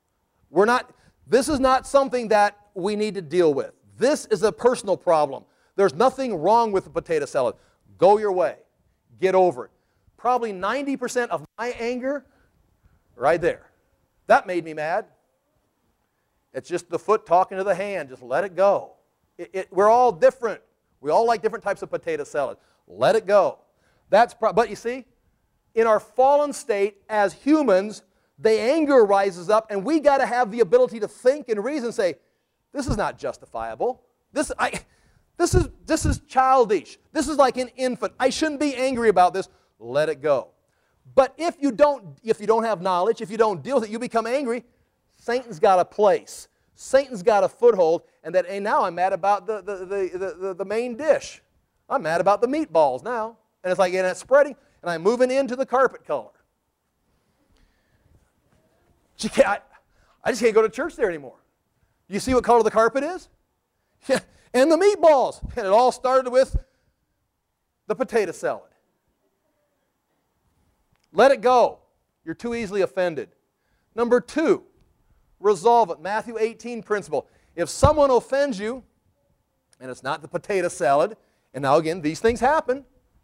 This is not something that we need to deal with. This is a personal problem. There's nothing wrong with the potato salad. Go your way. Get over it. Probably 90% of my anger, right there. That made me mad. It's just the foot talking to the hand. Just let it go. We're all different. We all like different types of potato salad. Let it go. But you see, in our fallen state as humans, the anger rises up, and we got to have the ability to think and reason and say, this is not justifiable. This is childish. This is like an infant. I shouldn't be angry about this. Let it go. But if you don't have knowledge, if you don't deal with it, you become angry, Satan's got a place. Satan's got a foothold, and now I'm mad about the main dish. I'm mad about the meatballs now. And it's like, and it's spreading, and I'm moving into the carpet color. I just can't go to church there anymore. You see what color the carpet is? Yeah, and the meatballs. And it all started with the potato salad. Let it go. You're too easily offended. Number 2, resolve it. Matthew 18 principle. If someone offends you, and it's not the potato salad, and now again, these things happen,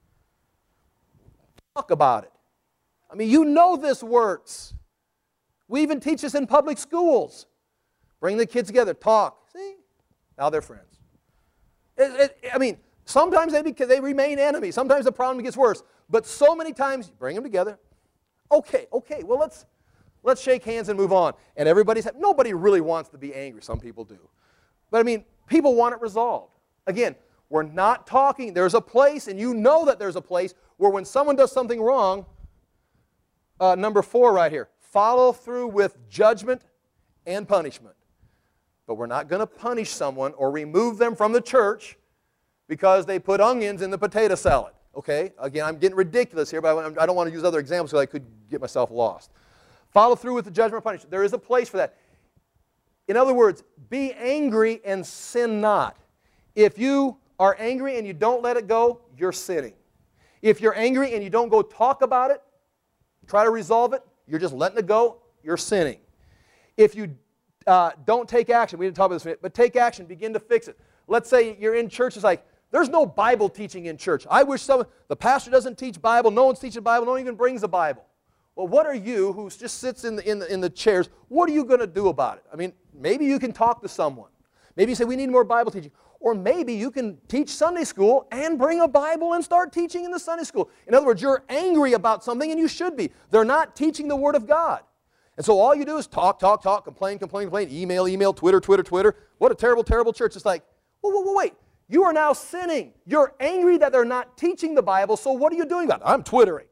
talk about it. I mean, you know this works. We even teach this in public schools. Bring the kids together, talk. See? Now they're friends. I mean, sometimes they remain enemies. Sometimes the problem gets worse. But so many times, you bring them together. Okay, well, let's shake hands and move on. And nobody really wants to be angry. Some people do. But I mean, people want it resolved. Again, we're not talking. There's a place, and you know that there's a place where when someone does something wrong, number 4 right here, follow through with judgment and punishment. But we're not going to punish someone or remove them from the church because they put onions in the potato salad. Okay? Again, I'm getting ridiculous here, but I don't want to use other examples because I could get myself lost. Follow through with the judgment and punishment. There is a place for that. In other words, be angry and sin not. If you are angry and you don't let it go, you're sinning. If you're angry and you don't go talk about it, try to resolve it, you're just letting it go, you're sinning. If you don't take action, we didn't talk about this, but take action, begin to fix it. Let's say you're in church, it's like, there's no Bible teaching in church. I wish the pastor doesn't teach Bible, no one's teaching Bible, no one even brings a Bible. Well, what are you, who just sits in the chairs, what are you going to do about it? I mean, maybe you can talk to someone. Maybe you say, we need more Bible teaching. Or maybe you can teach Sunday school and bring a Bible and start teaching in the Sunday school. In other words, you're angry about something, and you should be. They're not teaching the Word of God. And so all you do is talk, complain, email, Twitter. What a terrible, terrible church. It's like, wait. You are now sinning. You're angry that they're not teaching the Bible, so what are you doing about it? I'm Twittering.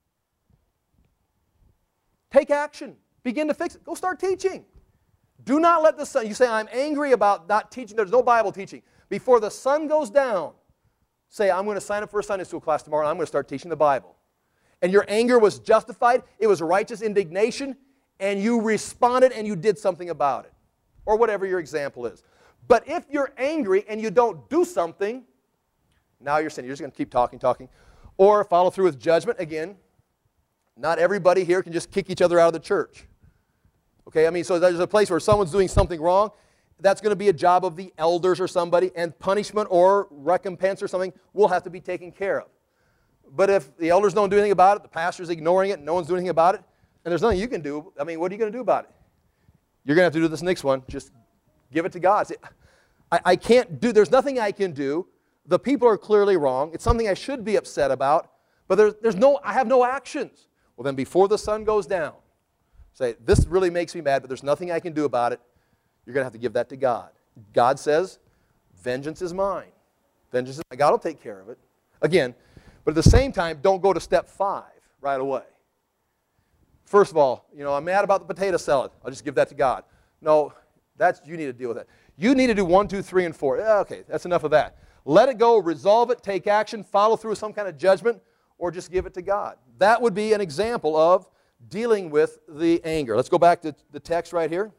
Take action. Begin to fix it. Go start teaching. Do not let the sun, you say, I'm angry about not teaching, there's no Bible teaching. Before the sun goes down, say, I'm going to sign up for a Sunday school class tomorrow and I'm going to start teaching the Bible. And your anger was justified, it was righteous indignation, and you responded and you did something about it. Or whatever your example is. But if you're angry and you don't do something, now you're sinning. You're just going to keep talking. Or follow through with judgment. Again, not everybody here can just kick each other out of the church. Okay, I mean, so there's a place where someone's doing something wrong. That's going to be a job of the elders or somebody, and punishment or recompense or something will have to be taken care of. But if the elders don't do anything about it, the pastor's ignoring it, and no one's doing anything about it, and there's nothing you can do, I mean, what are you going to do about it? You're going to have to do this next one. Just give it to God. Say, I can't do, there's nothing I can do. The people are clearly wrong. It's something I should be upset about, but I have no actions. Well, then before the sun goes down, say, this really makes me mad, but there's nothing I can do about it. You're going to have to give that to God. God says, vengeance is mine. Vengeance is mine. God will take care of it. Again, but at the same time, don't go to step 5 right away. First of all, I'm mad about the potato salad. I'll just give that to God. No, you need to deal with that. You need to do 1, 2, 3, and 4. Okay, that's enough of that. Let it go, resolve it, take action, follow through with some kind of judgment, or just give it to God. That would be an example of dealing with the anger. Let's go back to the text right here.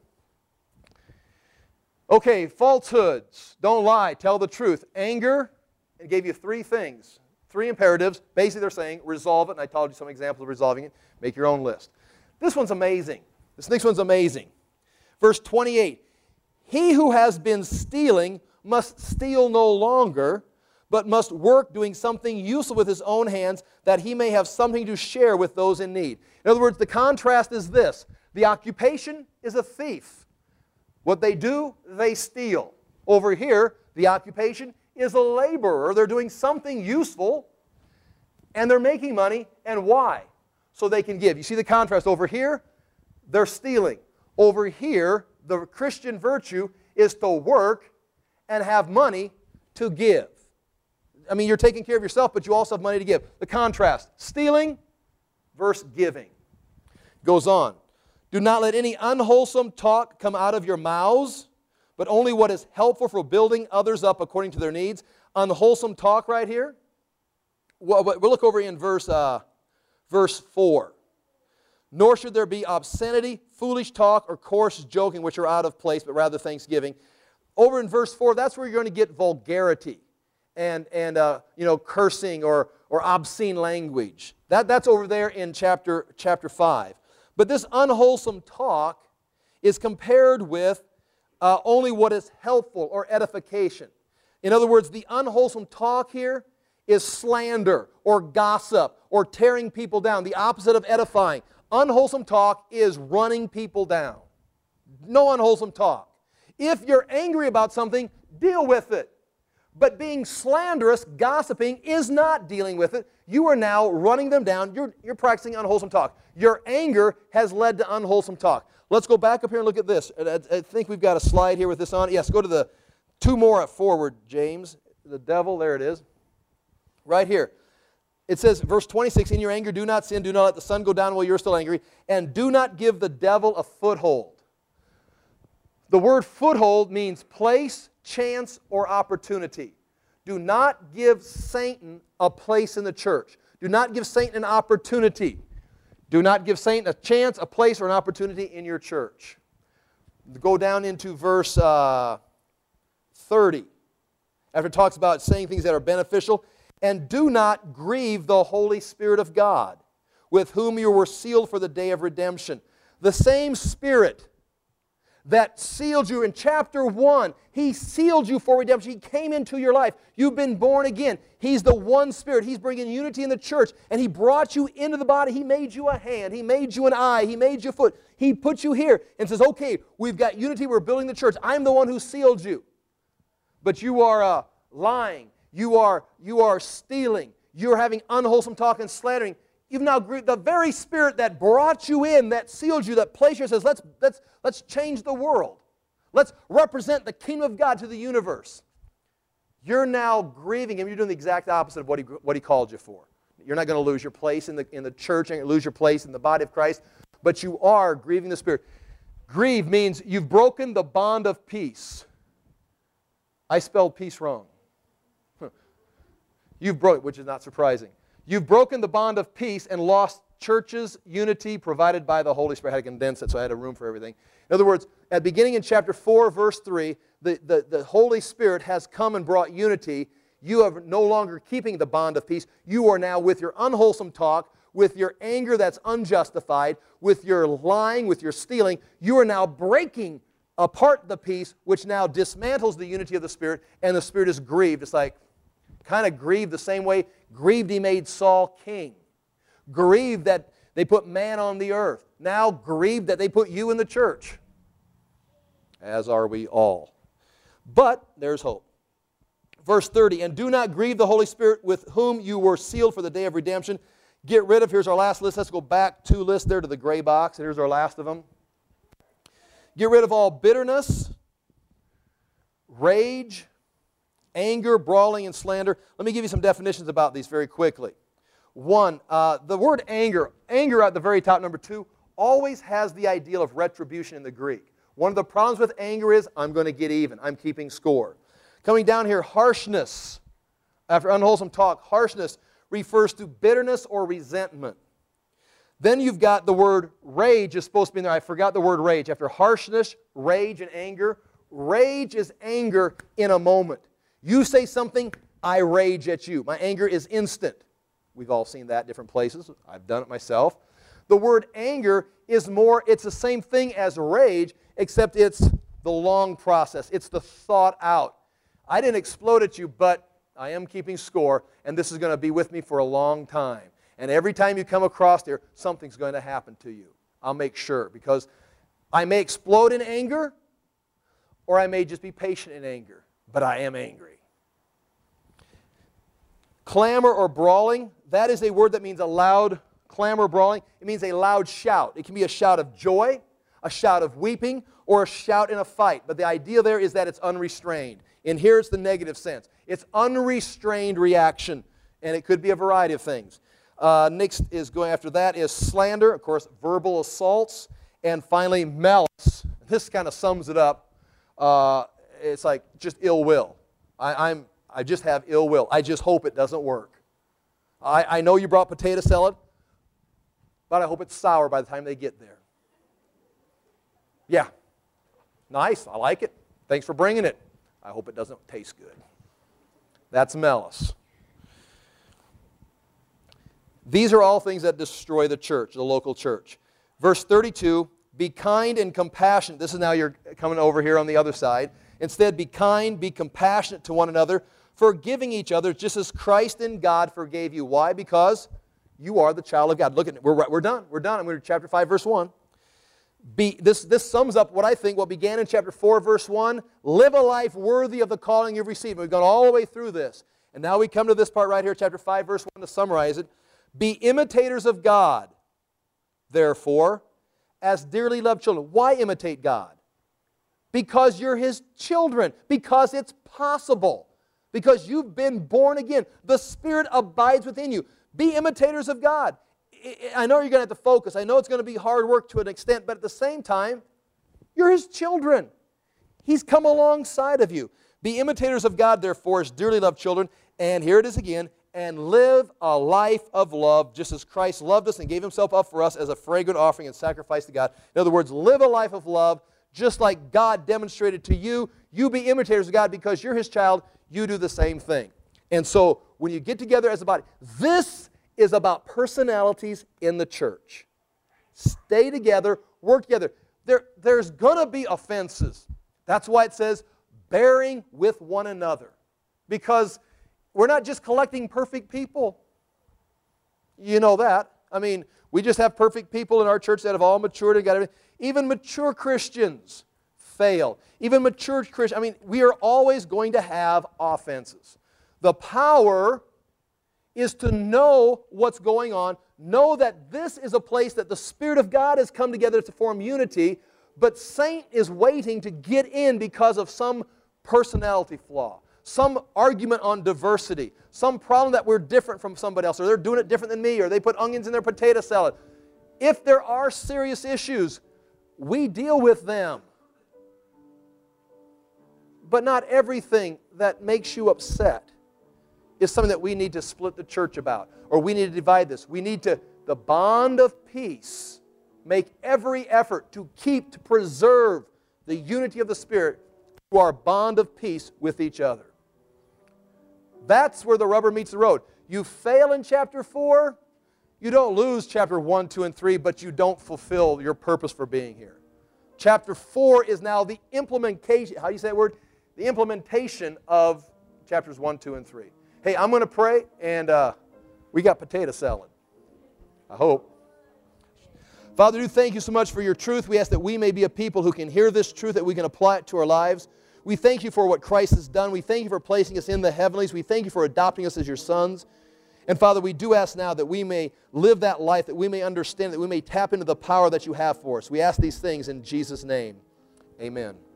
Okay, falsehoods. Don't lie. Tell the truth. Anger, it gave you 3 things, 3 imperatives. Basically, they're saying resolve it, and I told you some examples of resolving it. Make your own list. This one's amazing. This next one's amazing. Verse 28, he who has been stealing must steal no longer, but must work doing something useful with his own hands, that he may have something to share with those in need. In other words, the contrast is this. The occupation is a thief. What they do, they steal. Over here, the occupation is a laborer. They're doing something useful, and they're making money. And why? So they can give. You see the contrast? Over here, they're stealing. Over here, the Christian virtue is to work and have money to give. I mean, you're taking care of yourself, but you also have money to give. The contrast, stealing versus giving. Goes on. Do not let any unwholesome talk come out of your mouths, but only what is helpful for building others up according to their needs. Unwholesome talk right here. We'll look over in verse 4. Nor should there be obscenity, foolish talk, or coarse joking, which are out of place, but rather thanksgiving. Over in verse 4, that's where you're going to get vulgarity and cursing or obscene language. That's over there in chapter 5. But this unwholesome talk is compared with only what is helpful or edification. In other words, the unwholesome talk here is slander or gossip or tearing people down, the opposite of edifying. Unwholesome talk is running people down. No unwholesome talk. If you're angry about something, deal with it. But being slanderous, gossiping, is not dealing with it. You are now running them down. You're practicing unwholesome talk. Your anger has led to unwholesome talk. Let's go back up here and look at this. I think we've got a slide here with this on. Yes, go to the 2 more forward, James. The devil, there it is. Right here. It says, verse 26, in your anger do not sin, do not let the sun go down while you're still angry, and do not give the devil a foothold. The word foothold means place, chance, or opportunity. Do not give Satan a place in the church. Do not give Satan an opportunity. Do not give Satan a chance, a place, or an opportunity in your church. Go down into verse 30. After it talks about saying things that are beneficial, and do not grieve the Holy Spirit of God, with whom you were sealed for the day of redemption. The same Spirit that sealed you in chapter 1, He sealed you for redemption. He came into your life. You've been born again. He's the one Spirit. He's bringing unity in the church, and He brought you into the body. He made you a hand. He made you an eye. He made you a foot. He put you here and says, okay, we've got unity. We're building the church. I'm the one who sealed you. But you are lying. You are stealing. You're having unwholesome talk and slandering. You've now grieved the very Spirit that brought you in, that sealed you, that placed you, says, let's change the world. Let's represent the kingdom of God to the universe. You're now grieving Him. You're doing the exact opposite of what He called you for. You're not going to lose your place in the church. You're going to lose your place in the body of Christ. But you are grieving the Spirit. Grieve means you've broken the bond of peace. I spelled peace wrong. You've broken, which is not surprising. You've broken the bond of peace and lost church's unity provided by the Holy Spirit. I had to condense it so I had a room for everything. In other words, at the beginning in chapter 4, verse 3, the Holy Spirit has come and brought unity. You are no longer keeping the bond of peace. You are now, with your unwholesome talk, with your anger that's unjustified, with your lying, with your stealing, you are now breaking apart the peace, which now dismantles the unity of the Spirit, and the Spirit is grieved. It's like, kind of grieved the same way, grieved He made Saul king. Grieved that they put man on the earth. Now grieved that they put you in the church. As are we all. But there's hope. Verse 30, and do not grieve the Holy Spirit with whom you were sealed for the day of redemption. Get rid of, here's our last list. Let's go back 2 lists there to the gray box. Here's our last of them. Get rid of all bitterness, rage, anger, brawling, and slander. Let me give you some definitions about these very quickly. 1, the word anger at the very top, number 2, always has the ideal of retribution in the Greek. One of the problems with anger is, I'm going to get even. I'm keeping score. Coming down here, harshness. After unwholesome talk, harshness refers to bitterness or resentment. Then you've got the word rage is supposed to be in there. I forgot the word rage. After harshness, rage, and anger, rage is anger in a moment. You say something, I rage at you. My anger is instant. We've all seen that in different places. I've done it myself. The word anger is more, it's the same thing as rage, except it's the long process. It's the thought out. I didn't explode at you, but I am keeping score, and this is going to be with me for a long time. And every time you come across there, something's going to happen to you. I'll make sure, because I may explode in anger, or I may just be patient in anger, but I am angry. Clamor or brawling, that is a word that means a loud clamor, brawling. It means a loud shout. It can be a shout of joy, a shout of weeping, or a shout in a fight. But the idea there is that it's unrestrained. And here it's the negative sense. It's unrestrained reaction, and it could be a variety of things. Next is going after that is slander, of course, verbal assaults, and finally malice. This kind of sums it up. It's like just ill will. I just have ill will. I just hope it doesn't work. I know you brought potato salad, but I hope it's sour by the time they get there. Yeah, nice, I like it. Thanks for bringing it. I hope it doesn't taste good. That's malice. These are all things that destroy the church, the local church. Verse 32, be kind and compassionate. This is now you're coming over here on the other side. Instead, be kind, be compassionate to one another, forgiving each other just as Christ in God forgave you. Why? Because you are the child of God. Look at it. We're done. We're done. I'm going to chapter 5, verse 1. This sums up what I think what began in chapter 4, verse 1. Live a life worthy of the calling you've received. We've gone all the way through this. And now we come to this part right here, chapter 5, verse 1, to summarize it. Be imitators of God, therefore, as dearly loved children. Why imitate God? Because you're His children. Because it's possible. Because you've been born again. The Spirit abides within you. Be imitators of God. I know you're going to have to focus. I know it's going to be hard work to an extent, but at the same time, you're His children. He's come alongside of you. Be imitators of God, therefore, as dearly loved children. And here it is again. And live a life of love, just as Christ loved us and gave Himself up for us as a fragrant offering and sacrifice to God. In other words, live a life of love, just like God demonstrated to you. You be imitators of God because you're His child. You do the same thing. And so, when you get together as a body, this is about personalities in the church. Stay together, work together. There's going to be offenses. That's why it says, bearing with one another. Because we're not just collecting perfect people. You know that. I mean, we just have perfect people in our church that have all matured and got everything. Even mature Christians fail. Even mature Christians, I mean, we are always going to have offenses. The power is to know what's going on, know that this is a place that the Spirit of God has come together to form unity, but Satan is waiting to get in because of some personality flaw, some argument on diversity, some problem that we're different from somebody else, or they're doing it different than me, or they put onions in their potato salad. If there are serious issues, we deal with them. But not everything that makes you upset is something that we need to split the church about, or we need to divide this. We need to, the bond of peace, make every effort to preserve the unity of the Spirit through our bond of peace with each other. That's where the rubber meets the road. You fail in chapter 4, you don't lose chapter 1, 2, and 3, but you don't fulfill your purpose for being here. Chapter 4 is now the implementation, how do you say that word? The implementation of chapters 1, 2, and 3. Hey, I'm going to pray, and we got potato salad. I hope. Father, we thank you so much for your truth. We ask that we may be a people who can hear this truth, that we can apply it to our lives. We thank you for what Christ has done. We thank you for placing us in the heavenlies. We thank you for adopting us as your sons. And Father, we do ask now that we may live that life, that we may understand, that we may tap into the power that you have for us. We ask these things in Jesus' name. Amen.